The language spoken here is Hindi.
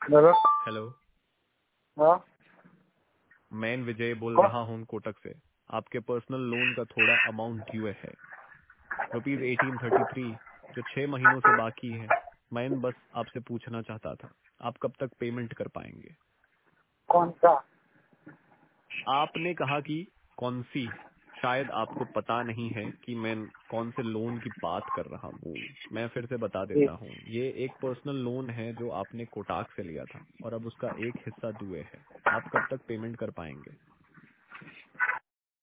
हेलो। हेलो। हाँ मैं विजय बोल कौन? रहा हूँ कोटक से। आपके पर्सनल लोन का थोड़ा अमाउंट ड्यू है, ₹1833, जो 6 महीनों से बाकी है। मैं बस आपसे पूछना चाहता था, आप कब तक पेमेंट कर पाएंगे? कौन सा? आपने कहा कि कौन सी, शायद आपको पता नहीं है कि मैं कौन से लोन की बात कर रहा हूँ। मैं फिर से बता देता एक हूँ, ये एक पर्सनल लोन है जो आपने कोटाक से लिया था और अब उसका एक हिस्सा दुए है। आप कब तक पेमेंट कर पाएंगे?